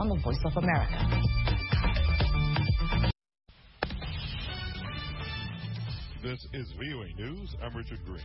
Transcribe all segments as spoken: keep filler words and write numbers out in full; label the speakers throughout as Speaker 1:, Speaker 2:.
Speaker 1: on the Voice of America.
Speaker 2: This is V O A News. I'm Richard Green.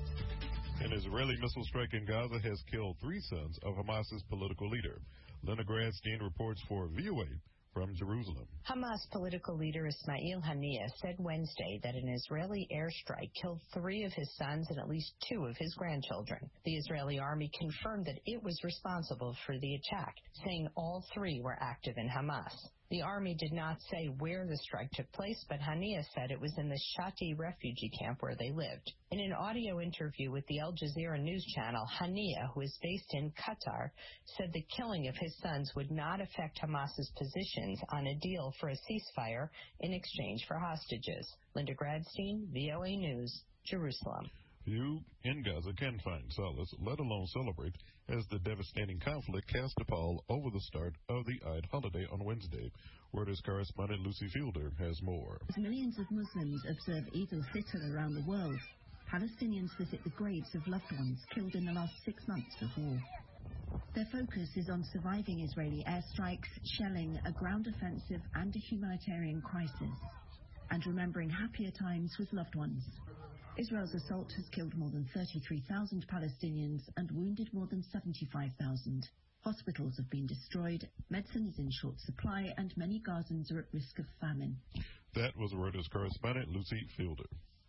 Speaker 2: An Israeli missile strike in Gaza has killed three sons of Hamas's political leader. Linda Gradstein reports for V O A from Jerusalem.
Speaker 3: Hamas political leader Ismail Haniyeh said Wednesday that an Israeli airstrike killed three of his sons and at least two of his grandchildren. The Israeli army confirmed that it was responsible for the attack, saying all three were active in Hamas. The army did not say where the strike took place, but Haniyeh said it was in the Shati refugee camp where they lived. In an audio interview with the Al Jazeera news channel, Haniyeh, who is based in Qatar, said the killing of his sons would not affect Hamas's positions on a deal for a ceasefire in exchange for hostages. Linda Gradstein, V O A News, Jerusalem.
Speaker 2: Few in Gaza can find solace, let alone celebrate, as the devastating conflict cast a pall over the start of the Eid holiday on Wednesday. Reuters correspondent Lucy Fielder has more.
Speaker 4: As millions of Muslims observe Eid al-Fitr around the world, Palestinians visit the graves of loved ones killed in the last six months of war. Their focus is on surviving Israeli airstrikes, shelling, a ground offensive and a humanitarian crisis, and remembering happier times with loved ones. Israel's assault has killed more than thirty-three thousand Palestinians and wounded more than seventy-five thousand. Hospitals have been destroyed, medicine is in short supply, and many Gazans are at risk of famine.
Speaker 2: That was Reuters correspondent Lucy Fielder.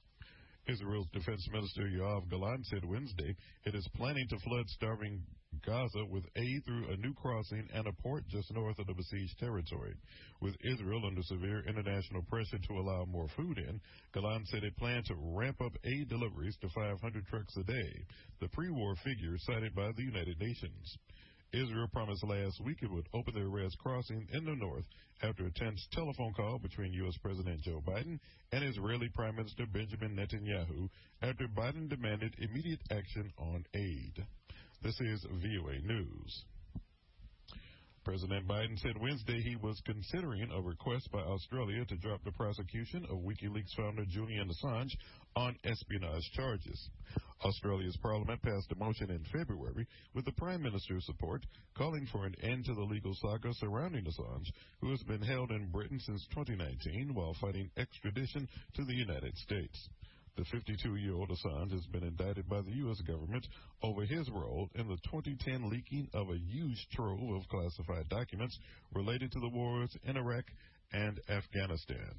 Speaker 2: Israel's Defense Minister Yoav Gallant said Wednesday it is planning to flood starving Gaza with aid through a new crossing and a port just north of the besieged territory. With Israel under severe international pressure to allow more food in, Gallant said it planned to ramp up aid deliveries to five hundred trucks a day, the pre-war figure cited by the United Nations. Israel promised last week it would open the Erez crossing in the north after a tense telephone call between U S President Joe Biden and Israeli Prime Minister Benjamin Netanyahu after Biden demanded immediate action on aid. This is V O A News. President Biden said Wednesday he was considering a request by Australia to drop the prosecution of WikiLeaks founder Julian Assange on espionage charges. Australia's parliament passed a motion in February with the Prime Minister's support calling for an end to the legal saga surrounding Assange, who has been held in Britain since twenty nineteen while fighting extradition to the United States. The fifty-two-year-old Assange has been indicted by the U S government over his role in the twenty ten leaking of a huge trove of classified documents related to the wars in Iraq and Afghanistan.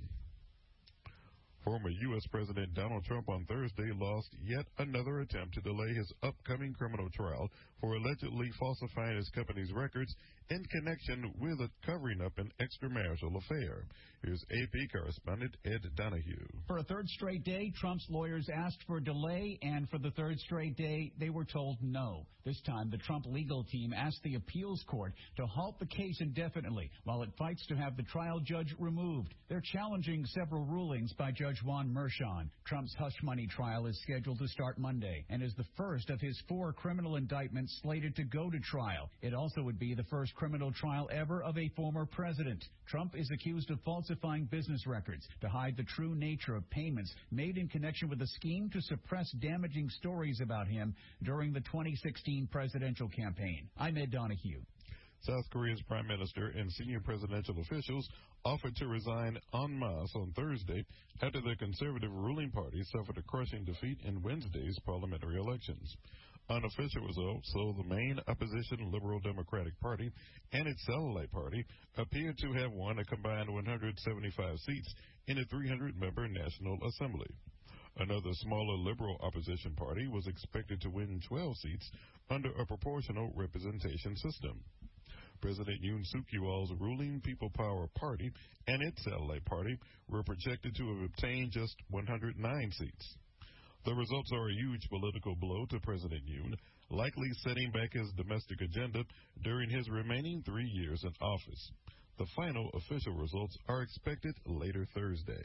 Speaker 2: Former U S President Donald Trump on Thursday lost yet another attempt to delay his upcoming criminal trial for allegedly falsifying his company's records in connection with a covering up an extramarital affair. Here's A P correspondent Ed Donahue.
Speaker 5: For a third straight day, Trump's lawyers asked for a delay, and for the third straight day, they were told no. This time, the Trump legal team asked the appeals court to halt the case indefinitely while it fights to have the trial judge removed. They're challenging several rulings by Judge Juan Merchan. Trump's hush money trial is scheduled to start Monday and is the first of his four criminal indictments slated to go to trial. It also would be the first criminal trial ever of a former president. Trump is accused of falsifying business records to hide the true nature of payments made in connection with a scheme to suppress damaging stories about him during the twenty sixteen presidential campaign. I'm Ed Donahue.
Speaker 2: South Korea's prime minister and senior presidential officials offered to resign en masse on Thursday after the conservative ruling party suffered a crushing defeat in Wednesday's parliamentary elections. Unofficial results show the main opposition Liberal Democratic Party and its satellite party appeared to have won a combined one hundred seventy-five seats in a three hundred member National Assembly. Another smaller liberal opposition party was expected to win twelve seats under a proportional representation system. President Yoon Suk-yeol's ruling People Power Party and its satellite party were projected to have obtained just one hundred nine seats. The results are a huge political blow to President Yoon, likely setting back his domestic agenda during his remaining three years in office. The final official results are expected later Thursday.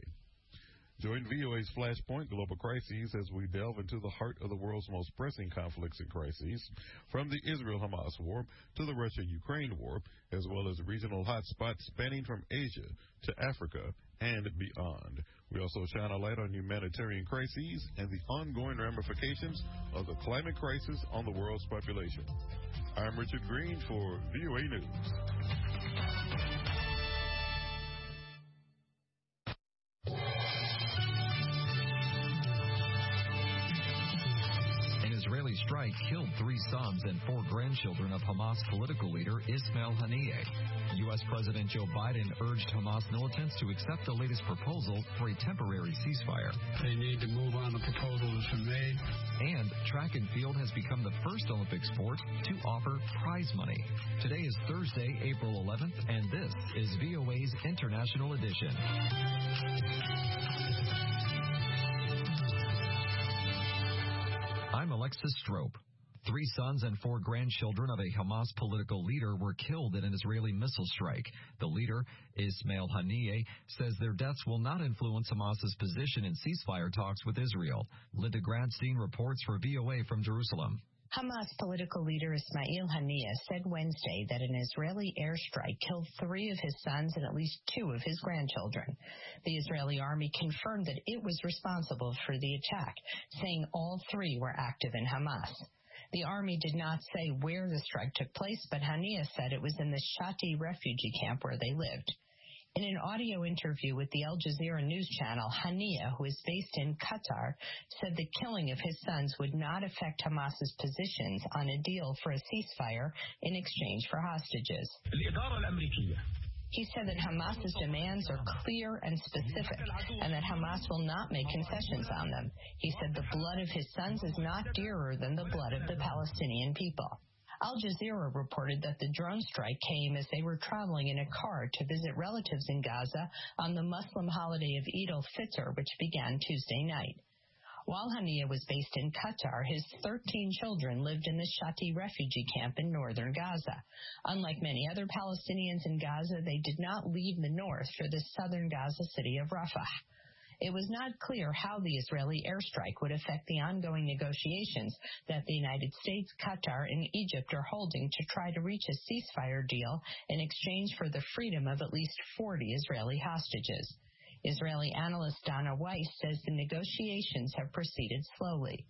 Speaker 2: Join V O A's Flashpoint Global Crises as we delve into the heart of the world's most pressing conflicts and crises, from the Israel-Hamas war to the Russia-Ukraine war, as well as regional hotspots spanning from Asia to Africa and beyond. We also shine a light on humanitarian crises and the ongoing ramifications of the climate crisis on the world's population. I'm Richard Green for V O A News.
Speaker 1: strike killed three sons and four grandchildren of Hamas political leader Ismail Haniyeh. U S. President Joe Biden urged Hamas militants to accept the latest proposal for a temporary ceasefire.
Speaker 6: They need to move on the proposal that's been made.
Speaker 1: And track and field has become the first Olympic sport to offer prize money. Today is Thursday, April eleventh, and this is V O A's International Edition. I'm Alexis Strope. Three sons and four grandchildren of a Hamas political leader were killed in an Israeli missile strike. The leader, Ismail Haniyeh, says their deaths will not influence Hamas's position in ceasefire talks with Israel. Linda Gradstein reports for V O A from Jerusalem.
Speaker 3: Hamas political leader Ismail Haniyeh said Wednesday that an Israeli airstrike killed three of his sons and at least two of his grandchildren. The Israeli army confirmed that it was responsible for the attack, saying all three were active in Hamas. The army did not say where the strike took place, but Haniyeh said it was in the Shati refugee camp where they lived. In an audio interview with the Al Jazeera news channel, Haniyeh, who is based in Qatar, said the killing of his sons would not affect Hamas's positions on a deal for a ceasefire in exchange for hostages. He said that Hamas's demands are clear and specific, and that Hamas will not make concessions on them. He said the blood of his sons is not dearer than the blood of the Palestinian people. Al Jazeera reported that the drone strike came as they were traveling in a car to visit relatives in Gaza on the Muslim holiday of Eid al-Fitr, which began Tuesday night. While Haniyeh was based in Qatar, his thirteen children lived in the Shati refugee camp in northern Gaza. Unlike many other Palestinians in Gaza, they did not leave the north for the southern Gaza city of Rafah. It was not clear how the Israeli airstrike would affect the ongoing negotiations that the United States, Qatar, and Egypt are holding to try to reach a ceasefire deal in exchange for the freedom of at least forty Israeli hostages. Israeli analyst Dana Weiss says the negotiations have proceeded slowly.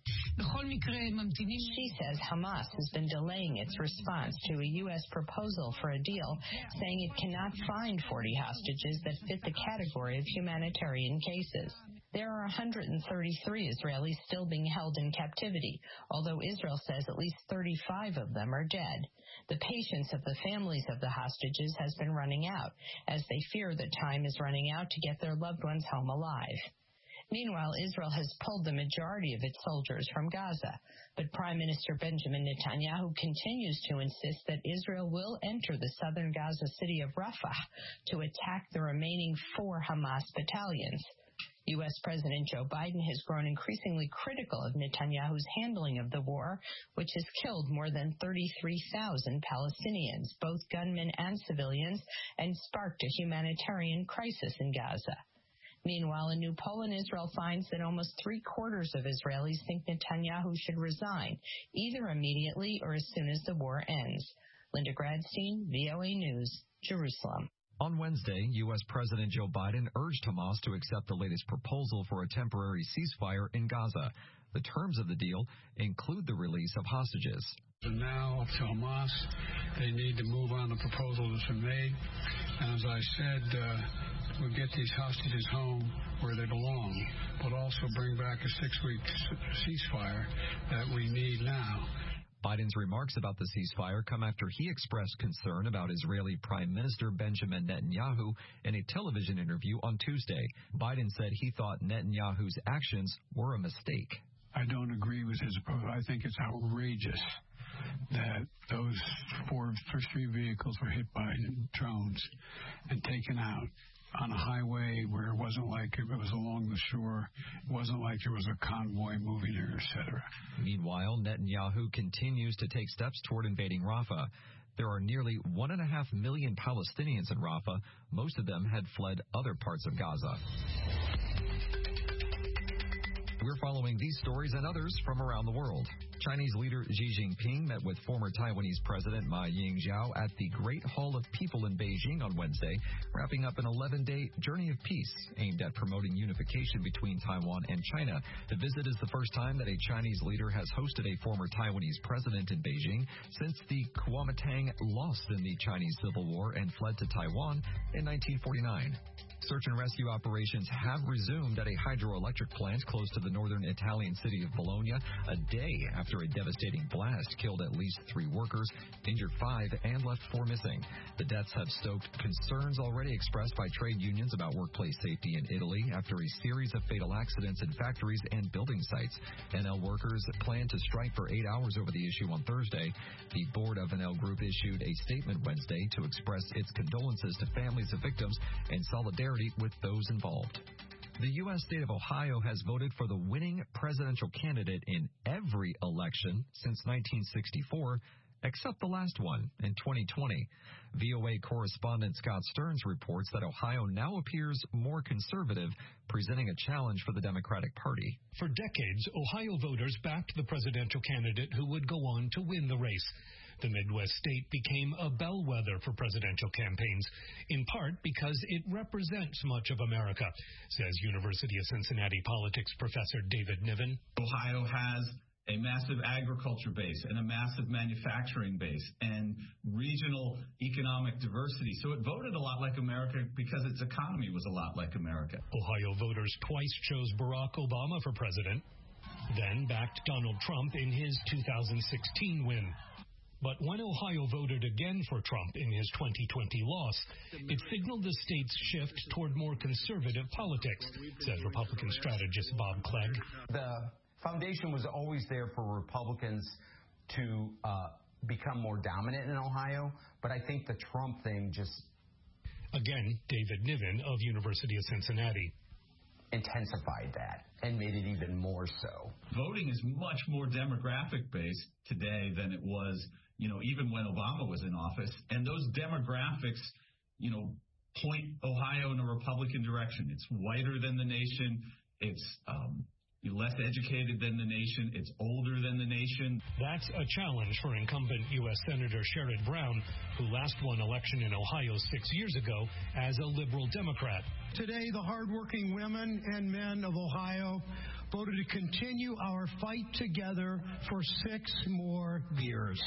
Speaker 3: She says Hamas has been delaying its response to a U S proposal for a deal, saying it cannot find forty hostages that fit the category of humanitarian cases. There are one hundred thirty-three Israelis still being held in captivity, although Israel says at least thirty-five of them are dead. The patience of the families of the hostages has been running out, as they fear that time is running out to get their loved ones home alive. Meanwhile, Israel has pulled the majority of its soldiers from Gaza, but Prime Minister Benjamin Netanyahu continues to insist that Israel will enter the southern Gaza city of Rafah to attack the remaining four Hamas battalions. U S. President Joe Biden has grown increasingly critical of Netanyahu's handling of the war, which has killed more than thirty-three thousand Palestinians, both gunmen and civilians, and sparked a humanitarian crisis in Gaza. Meanwhile, a new poll in Israel finds that almost three-quarters of Israelis think Netanyahu should resign, either immediately or as soon as the war ends. Linda Gradstein, V O A News, Jerusalem.
Speaker 1: On Wednesday, U S. President Joe Biden urged Hamas to accept the latest proposal for a temporary ceasefire in Gaza. The terms of the deal include the release of hostages.
Speaker 6: And now, up to Hamas, they need to move on the proposal that's been made. And as I said, uh, we'll get these hostages home where they belong, but also bring back a six-week ceasefire that we need now.
Speaker 1: Biden's remarks about the ceasefire come after he expressed concern about Israeli Prime Minister Benjamin Netanyahu in a television interview on Tuesday. Biden said he thought Netanyahu's actions were a mistake.
Speaker 6: I don't agree with his approach. I think it's outrageous that those four, first three vehicles were hit by drones and taken out on a highway where it wasn't like it was along the shore. It wasn't like there was a convoy moving there, et cetera.
Speaker 1: Meanwhile, Netanyahu continues to take steps toward invading Rafah. There are nearly one and a half million Palestinians in Rafah. Most of them had fled other parts of Gaza. We're following these stories and others from around the world. Chinese leader Xi Jinping met with former Taiwanese President Ma Ying-jeou at the Great Hall of People in Beijing on Wednesday, wrapping up an eleven-day journey of peace aimed at promoting unification between Taiwan and China. The visit is the first time that a Chinese leader has hosted a former Taiwanese president in Beijing since the Kuomintang lost in the Chinese Civil War and fled to Taiwan in nineteen forty-nine. Search and rescue operations have resumed at a hydroelectric plant close to the northern Italian city of Bologna, a day after a devastating blast killed at least three workers, injured five, and left four missing. The deaths have stoked concerns already expressed by trade unions about workplace safety in Italy after a series of fatal accidents in factories and building sites. Enel workers plan to strike for eight hours over the issue on Thursday. The board of Enel Group issued a statement Wednesday to express its condolences to families of victims and solidarity with those involved. The U S state of Ohio has voted for the winning presidential candidate in every election since nineteen sixty-four, except the last one in twenty twenty. V O A correspondent Scott Stearns reports that Ohio now appears more conservative, presenting a challenge for the Democratic Party.
Speaker 7: For decades, Ohio voters backed the presidential candidate who would go on to win the race. The Midwest state became a bellwether for presidential campaigns, in part because it represents much of America, says University of Cincinnati politics professor David Niven.
Speaker 8: Ohio has a massive agriculture base and a massive manufacturing base and regional economic diversity. So it voted a lot like America because its economy was a lot like America.
Speaker 7: Ohio voters twice chose Barack Obama for president, then backed Donald Trump in his two thousand sixteen win. But when Ohio voted again for Trump in his twenty twenty loss, it signaled the state's shift toward more conservative politics, says Republican strategist Bob Clegg.
Speaker 9: The foundation was always there for Republicans to uh, become more dominant in Ohio, but I think the Trump thing just...
Speaker 7: Again, David Niven of University of Cincinnati.
Speaker 9: Intensified that and made it even more so.
Speaker 8: Voting is much more demographic-based today than it was, you know, even when Obama was in office. And those demographics, you know, point Ohio in a Republican direction. It's whiter than the nation. It's um, less educated than the nation. It's older than the nation.
Speaker 7: That's a challenge for incumbent U S Senator Sherrod Brown, who last won election in Ohio six years ago as a liberal Democrat.
Speaker 10: Today, the hardworking women and men of Ohio voted to continue our fight together for six more years.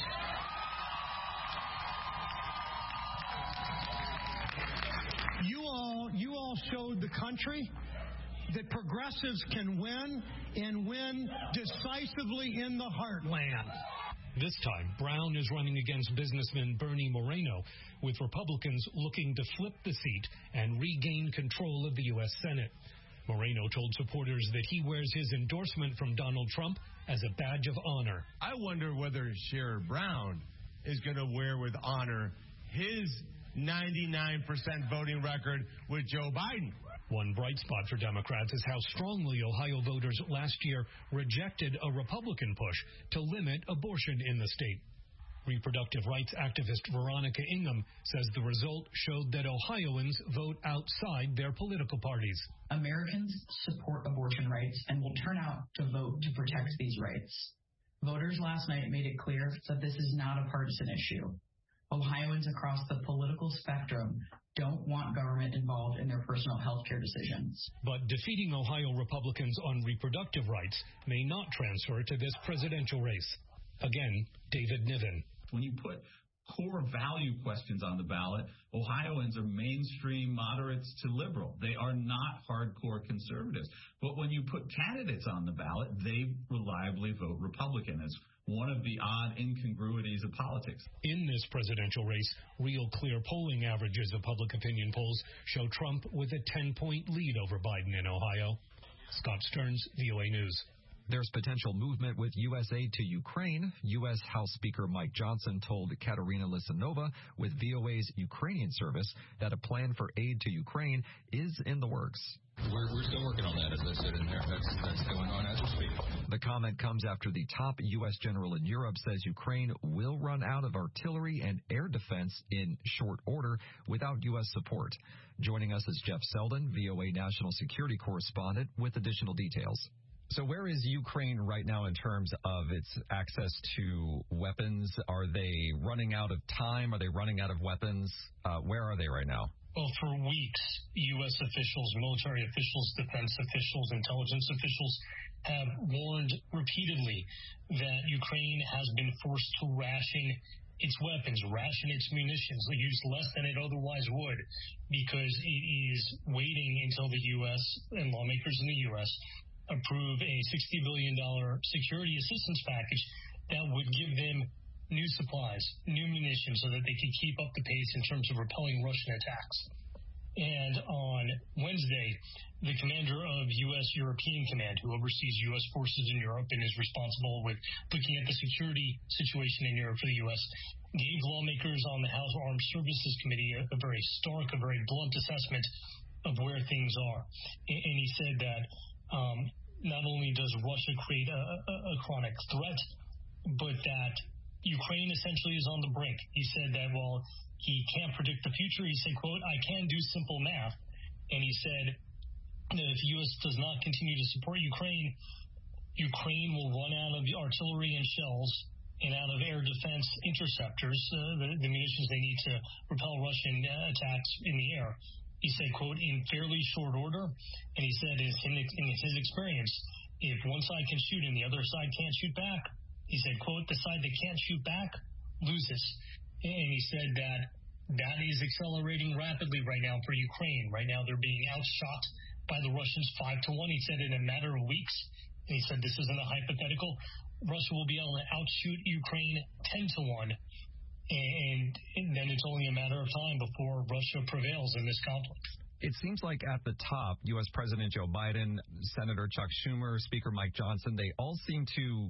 Speaker 10: You all, you all showed the country that progressives can win and win decisively in the heartland.
Speaker 7: This time, Brown is running against businessman Bernie Moreno, with Republicans looking to flip the seat and regain control of the U S Senate. Moreno told supporters that he wears his endorsement from Donald Trump as a badge of honor.
Speaker 11: I wonder whether Sherrod Brown is going to wear with honor his ninety-nine percent voting record with Joe Biden.
Speaker 7: One bright spot for Democrats is how strongly Ohio voters last year rejected a Republican push to limit abortion in the state. Reproductive rights activist Veronica Ingham says the result showed that Ohioans vote outside their political parties.
Speaker 12: Americans support abortion rights and will turn out to vote to protect these rights. Voters last night made it clear that this is not a partisan issue. Ohioans across the political spectrum don't want government involved in their personal health care decisions.
Speaker 7: But defeating Ohio Republicans on reproductive rights may not transfer to this presidential race. Again, David Niven.
Speaker 8: When you put core value questions on the ballot, Ohioans are mainstream moderates to liberal. They are not hardcore conservatives. But when you put candidates on the ballot, they reliably vote Republican. It's one of the odd incongruities of politics.
Speaker 7: In this presidential race, real clear polling averages of public opinion polls show Trump with a ten-point lead over Biden in Ohio. Scott Stearns, V O A News.
Speaker 1: There's potential movement with U S aid to Ukraine. U S House Speaker Mike Johnson told Katerina Lisanova with V O A's Ukrainian service that a plan for aid to Ukraine is in the works.
Speaker 13: We're, we're still working on that, as I said in there. That's, that's going on as we speak.
Speaker 1: The comment comes after the top U S general in Europe says Ukraine will run out of artillery and air defense in short order without U S support. Joining us is Jeff Selden, V O A national security correspondent, with additional details. So where is Ukraine right now in terms of its access to weapons? Are they running out of time? Are they running out of weapons? Uh, where are they right now?
Speaker 14: Well, for weeks, U S officials, military officials, defense officials, intelligence officials have warned repeatedly that Ukraine has been forced to ration its weapons, ration its munitions, use less than it otherwise would. because it is waiting until the U S and lawmakers in the U S approve a sixty billion dollars security assistance package that would give them new supplies, new munitions, so that they could keep up the pace in terms of repelling Russian attacks. And on Wednesday, the commander of U S European Command, who oversees U S forces in Europe and is responsible with looking at the security situation in Europe for the U S, gave lawmakers on the House Armed Services Committee a, a very stark, a very blunt assessment of where things are. And, and he said that um, not only does Russia create a, a, a chronic threat, but that Ukraine essentially is on the brink. He said that while he can't predict the future, he said, quote, I can do simple math. And he said that if the U S does not continue to support Ukraine, Ukraine will run out of artillery and shells and out of air defense interceptors, uh, the, the munitions they need to repel Russian uh, attacks in the air. He said, quote, in fairly short order. And he said in his, in his experience, if one side can shoot and the other side can't shoot back, he said, quote, the side that can't shoot back loses. And he said that that is accelerating rapidly right now for Ukraine. Right now they're being outshot by the Russians five to one. He said in a matter of weeks, and he said this isn't a hypothetical, Russia will be able to outshoot Ukraine ten to one. And, and then it's only a matter of time before Russia prevails in this conflict.
Speaker 1: It seems like at the top, U S President Joe Biden, Senator Chuck Schumer, Speaker Mike Johnson, they all seem to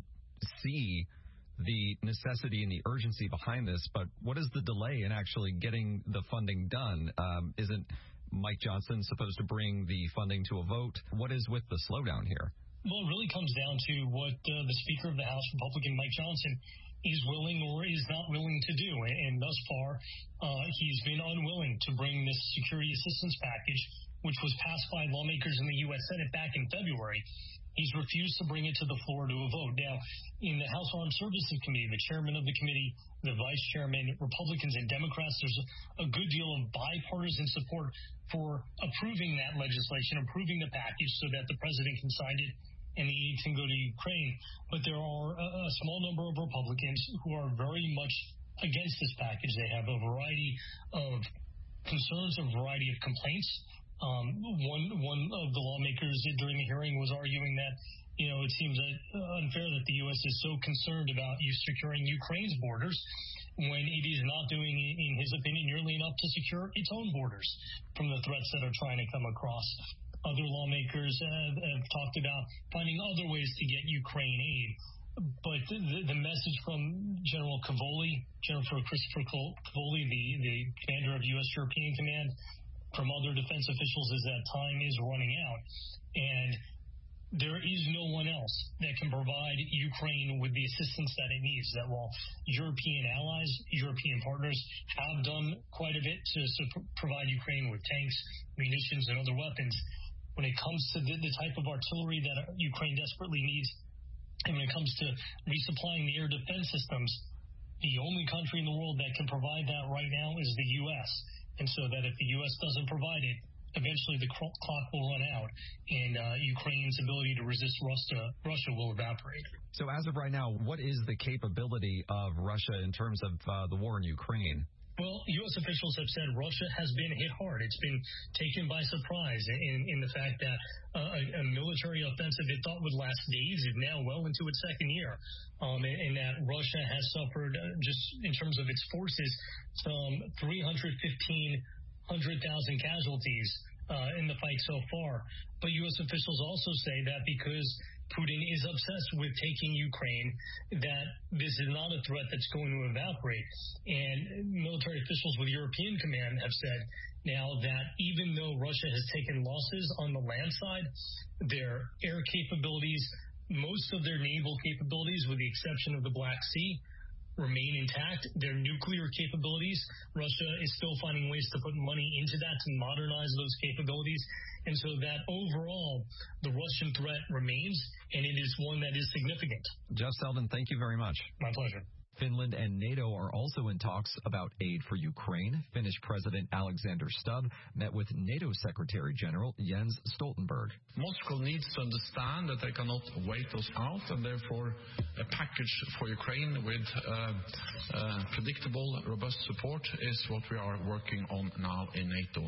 Speaker 1: see the necessity and the urgency behind this, but what is the delay in actually getting the funding done? Um, isn't Mike Johnson supposed to bring the funding to a vote? What is with the slowdown here?
Speaker 14: Well, it really comes down to what uh, the Speaker of the House, Republican Mike Johnson, is willing or is not willing to do. And thus far, uh, he's been unwilling to bring this security assistance package, which was passed by lawmakers in the U S Senate back in February. He's refused to bring it to the floor to a vote. Now, in the House Armed Services Committee, the chairman of the committee, the vice chairman, Republicans and Democrats, there's a, a good deal of bipartisan support for approving that legislation, approving the package so that the president can sign it and the aid can go to Ukraine. But there are a, a small number of Republicans who are very much against this package. They have a variety of concerns, a variety of complaints. Um, one one of the lawmakers during the hearing was arguing that, you know, it seems unfair that the U S is so concerned about you securing Ukraine's borders when it is not doing, in his opinion, nearly enough to secure its own borders from the threats that are trying to come across. Other lawmakers have, have talked about finding other ways to get Ukraine aid. But the, the message from General Cavoli, General Christopher Cavoli, the, the commander of U S European Command, from other defense officials is that time is running out. And there is no one else that can provide Ukraine with the assistance that it needs. That while European allies, European partners have done quite a bit to, to provide Ukraine with tanks, munitions, and other weapons, when it comes to the, the type of artillery that Ukraine desperately needs, and when it comes to resupplying the air defense systems, the only country in the world that can provide that right now is the U S And so that if the U S doesn't provide it, eventually the clock will run out, and uh, Ukraine's ability to resist Russia, Russia will evaporate.
Speaker 1: So as of right now, what is the capability of Russia in terms of uh, the war in Ukraine?
Speaker 14: Well, U S officials have said Russia has been hit hard. It's been taken by surprise in, in the fact that uh, a, a military offensive it thought would last days is now well into its second year. Um, and, and that Russia has suffered, uh, just in terms of its forces, some three hundred fifteen thousand casualties uh, in the fight so far. But U S officials also say that because Putin is obsessed with taking Ukraine, that this is not a threat that's going to evaporate. And military officials with European Command have said now that even though Russia has taken losses on the land side, their air capabilities, most of their naval capabilities, with the exception of the Black Sea, remain intact. Their nuclear capabilities, Russia is still finding ways to put money into that to modernize those capabilities. And so that overall, the Russian threat remains, and it is one that is significant.
Speaker 1: Jeff Seldon, thank you very much.
Speaker 14: My pleasure.
Speaker 1: Finland and NATO are also in talks about aid for Ukraine. Finnish President Alexander Stubb met with NATO Secretary General Jens Stoltenberg.
Speaker 15: Moscow needs to understand that they cannot wait us out, and therefore a package for Ukraine with uh, uh, predictable, robust support is what we are working on now in NATO.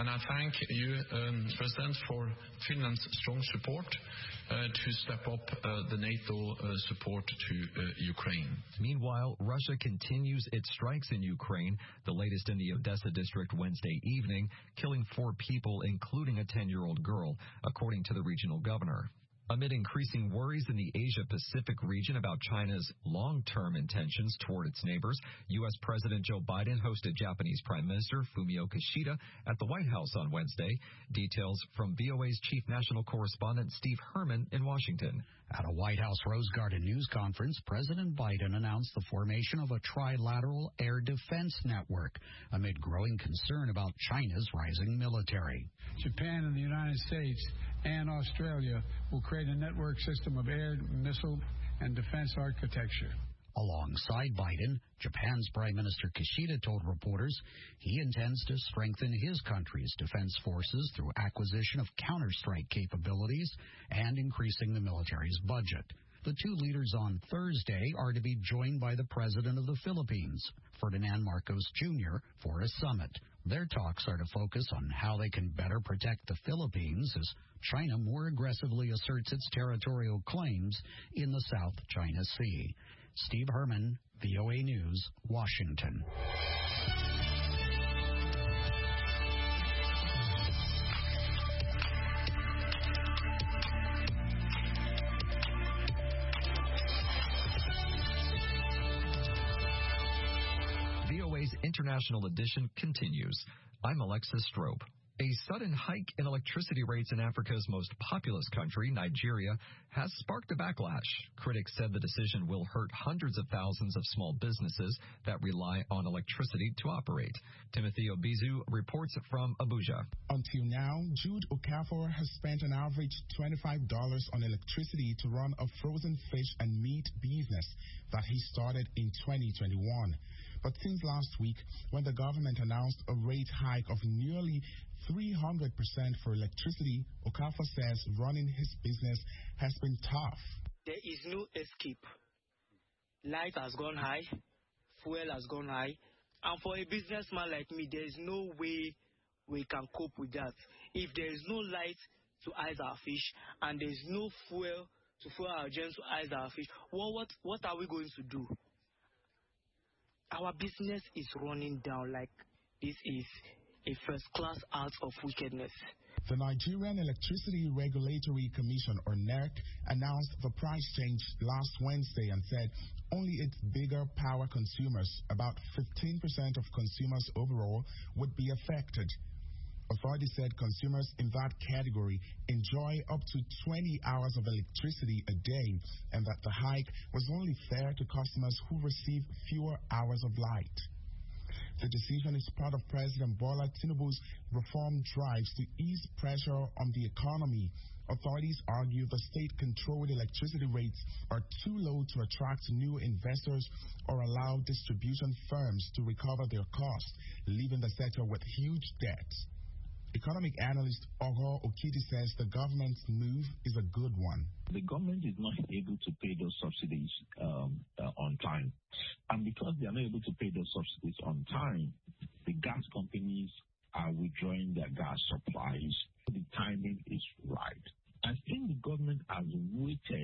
Speaker 15: And I thank you, um, President, for Finland's strong support uh, to step up uh, the NATO uh, support to uh, Ukraine.
Speaker 1: Meanwhile, Russia continues its strikes in Ukraine, the latest in the Odessa district Wednesday evening, killing four people, including a ten-year-old girl, according to the regional governor. Amid increasing worries in the Asia-Pacific region about China's long-term intentions toward its neighbors, U S. President Joe Biden hosted Japanese Prime Minister Fumio Kishida at the White House on Wednesday. Details from V O A's chief national correspondent Steve Herman in Washington.
Speaker 16: At a White House Rose Garden news conference, President Biden announced the formation of a trilateral air defense network amid growing concern about China's rising military.
Speaker 6: Japan and the United States and Australia will create a network system of air, missile, and defense architecture.
Speaker 16: Alongside Biden, Japan's Prime Minister Kishida told reporters he intends to strengthen his country's defense forces through acquisition of counterstrike capabilities and increasing the military's budget. The two leaders on Thursday are to be joined by the President of the Philippines, Ferdinand Marcos Junior, for a summit. Their talks are to focus on how they can better protect the Philippines as China more aggressively asserts its territorial claims in the South China Sea. Steve Herman, V O A News, Washington.
Speaker 1: V O A's International Edition continues. I'm Alexis Strope. A sudden hike in electricity rates in Africa's most populous country, Nigeria, has sparked a backlash. Critics said the decision will hurt hundreds of thousands of small businesses that rely on electricity to operate. Timothy Obizu reports from Abuja.
Speaker 17: Until now, Jude Okafor has spent an average twenty-five dollars on electricity to run a frozen fish and meat business that he started in twenty twenty-one. But since last week, when the government announced a rate hike of nearly three hundred percent for electricity, Okafor says running his business has been tough.
Speaker 18: There is no escape. Light has gone high, fuel has gone high, and for a businessman like me, there is no way we can cope with that. If there is no light to ice our fish, and there is no fuel to fuel our gens to ice our fish, well, what, what are we going to do? Our business is running down like this is a first-class act of wickedness.
Speaker 17: The Nigerian Electricity Regulatory Commission, or N E R C, announced the price change last Wednesday and said only its bigger power consumers, about fifteen percent of consumers overall, would be affected. Authorities said consumers in that category enjoy up to twenty hours of electricity a day, and that the hike was only fair to customers who receive fewer hours of light. The decision is part of President Bola Tinubu's reform drives to ease pressure on the economy. Authorities argue the state-controlled electricity rates are too low to attract new investors or allow distribution firms to recover their costs, leaving the sector with huge debts. Economic analyst Ogo Okidi says the government's move is a good one.
Speaker 19: The government is not able to pay those subsidies um, uh, on time. And because they are not able to pay those subsidies on time, the gas companies are withdrawing their gas supplies. The timing is right. I think the government has waited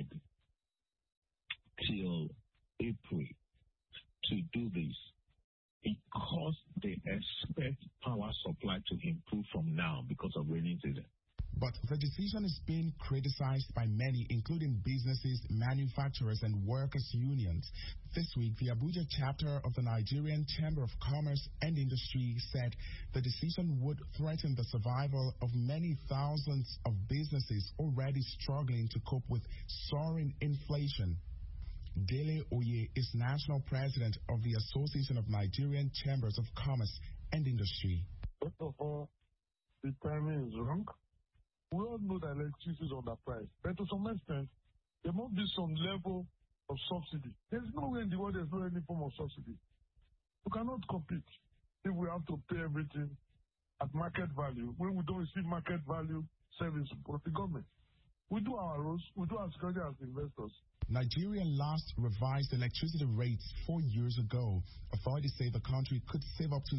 Speaker 19: till April to do this, because they expect power supply to improve from now because of rainy season.
Speaker 17: But the decision is being criticized by many, including businesses, manufacturers, and workers' unions. This week, the Abuja chapter of the Nigerian Chamber of Commerce and Industry said the decision would threaten the survival of many thousands of businesses already struggling to cope with soaring inflation. Dele Oye is national president of the Association of Nigerian Chambers of Commerce and Industry.
Speaker 20: First of all, the timing is wrong. We all know that electricity is underpriced, but to some extent, there must be some level of subsidy. There's no way in the world there's no any form of subsidy. You cannot compete if we have to pay everything at market value when we don't receive market value service from the government. We do our roads, we do our security as investors.
Speaker 17: Nigeria last revised electricity rates four years ago. Authorities say the country could save up to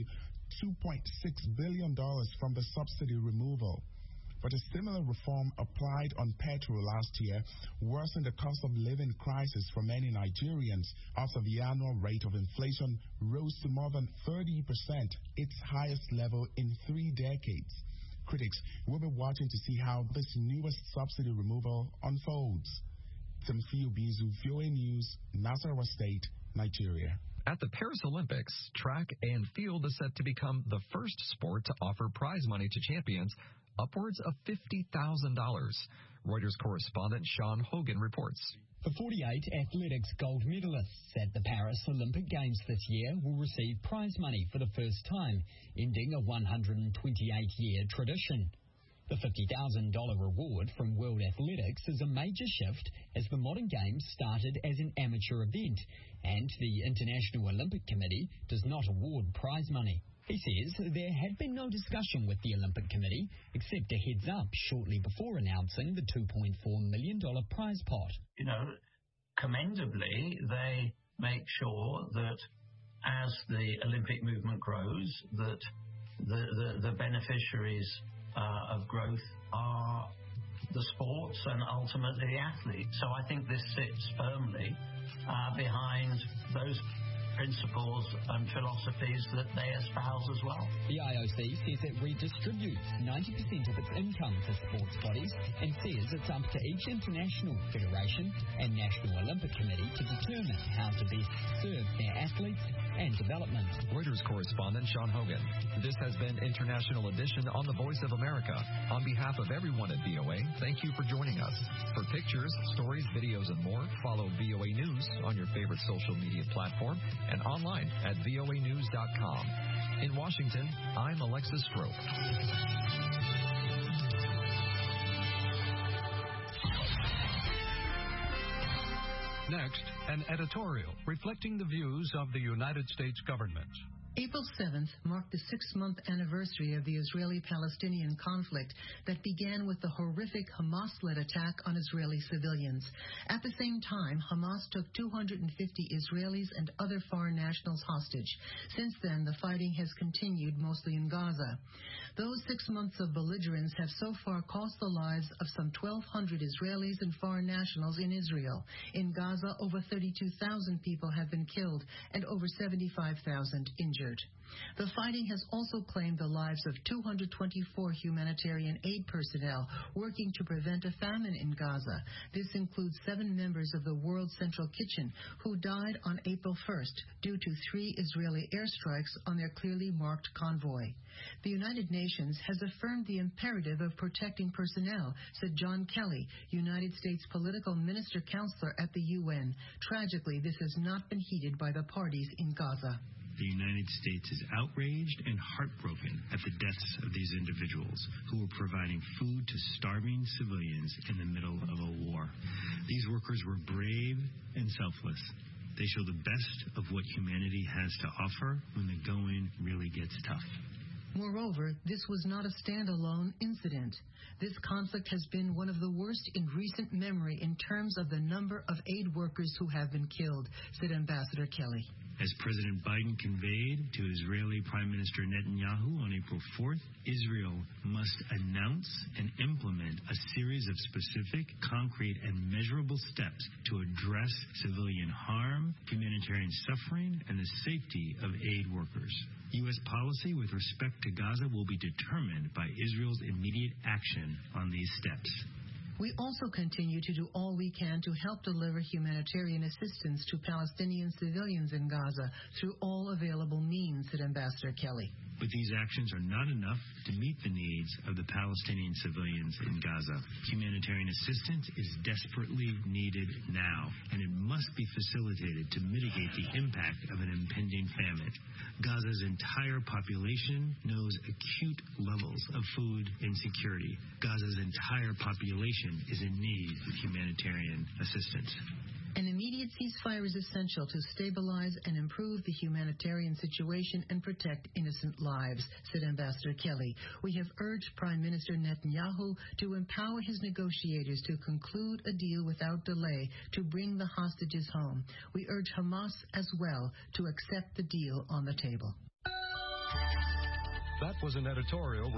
Speaker 17: two point six billion dollars from the subsidy removal. But a similar reform applied on petrol last year worsened the cost of living crisis for many Nigerians after the annual rate of inflation rose to more than thirty percent, its highest level in three decades. Critics will be watching to see how this newest subsidy removal unfolds. Timothy Obizu, V O A News, Nasarawa State, Nigeria.
Speaker 1: At the Paris Olympics, track and field is set to become the first sport to offer prize money to champions upwards of fifty thousand dollars. Reuters correspondent Sean Hogan reports.
Speaker 21: The forty-eight athletics gold medalists at the Paris Olympic Games this year will receive prize money for the first time, ending a one hundred twenty-eight year tradition. The fifty thousand dollars reward from World Athletics is a major shift as the modern games started as an amateur event, and the International Olympic Committee does not award prize money. He says there had been no discussion with the Olympic Committee, except a heads-up shortly before announcing the two point four million dollars prize pot.
Speaker 22: You know, commendably, they make sure that as the Olympic movement grows, that the, the, the beneficiaries uh, of growth are the sports and ultimately the athletes. So I think this sits firmly uh, behind those principles and philosophies that they espouse as well.
Speaker 21: The I O C says it redistributes ninety percent of its income to sports bodies and says it's up to each international federation and National Olympic Committee to determine how to best serve their athletes and development.
Speaker 1: Reuters correspondent Sean Hogan. This has been International Edition on the Voice of America. On behalf of everyone at V O A, thank you for joining us. For pictures, stories, videos, and more, follow V O A News on your favorite social media platform and online at V O A news dot com. In Washington, I'm Alexis Strope.
Speaker 23: Next, an editorial reflecting the views of the United States government.
Speaker 24: April seventh marked the six-month anniversary of the Israeli-Palestinian conflict that began with the horrific Hamas-led attack on Israeli civilians. At the same time, Hamas took two hundred fifty Israelis and other foreign nationals hostage. Since then, the fighting has continued, mostly in Gaza. Those six months of belligerence have so far cost the lives of some twelve hundred Israelis and foreign nationals in Israel. In Gaza, over thirty-two thousand people have been killed and over seventy-five thousand injured. The fighting has also claimed the lives of two hundred twenty-four humanitarian aid personnel working to prevent a famine in Gaza. This includes seven members of the World Central Kitchen who died on April first due to three Israeli airstrikes on their clearly marked convoy. The United Nations has affirmed the imperative of protecting personnel, said John Kelly, United States political minister counselor at the U N. Tragically, this has not been heeded by the parties in Gaza.
Speaker 25: The United States is outraged and heartbroken at the deaths of these individuals who were providing food to starving civilians in the middle of a war. These workers were brave and selfless. They show the best of what humanity has to offer when the going really gets tough.
Speaker 24: Moreover, this was not a standalone incident. This conflict has been one of the worst in recent memory in terms of the number of aid workers who have been killed, said Ambassador Kelly.
Speaker 25: As President Biden conveyed to Israeli Prime Minister Netanyahu on April fourth, Israel must announce and implement a series of specific, concrete, and measurable steps to address civilian harm, humanitarian suffering, and the safety of aid workers. U S policy with respect to Gaza will be determined by Israel's immediate action on these steps.
Speaker 24: We also continue to do all we can to help deliver humanitarian assistance to Palestinian civilians in Gaza through all available means, said Ambassador Kelly.
Speaker 25: But these actions are not enough to meet the needs of the Palestinian civilians in Gaza. Humanitarian assistance is desperately needed now, and it must be facilitated to mitigate the impact of an impending famine. Gaza's entire population knows acute levels of food insecurity. Gaza's entire population is in need of humanitarian assistance.
Speaker 24: An immediate ceasefire is essential to stabilize and improve the humanitarian situation and protect innocent lives, said Ambassador Kelly. We have urged Prime Minister Netanyahu to empower his negotiators to conclude a deal without delay to bring the hostages home. We urge Hamas as well to accept the deal on the table.
Speaker 23: That was an editorial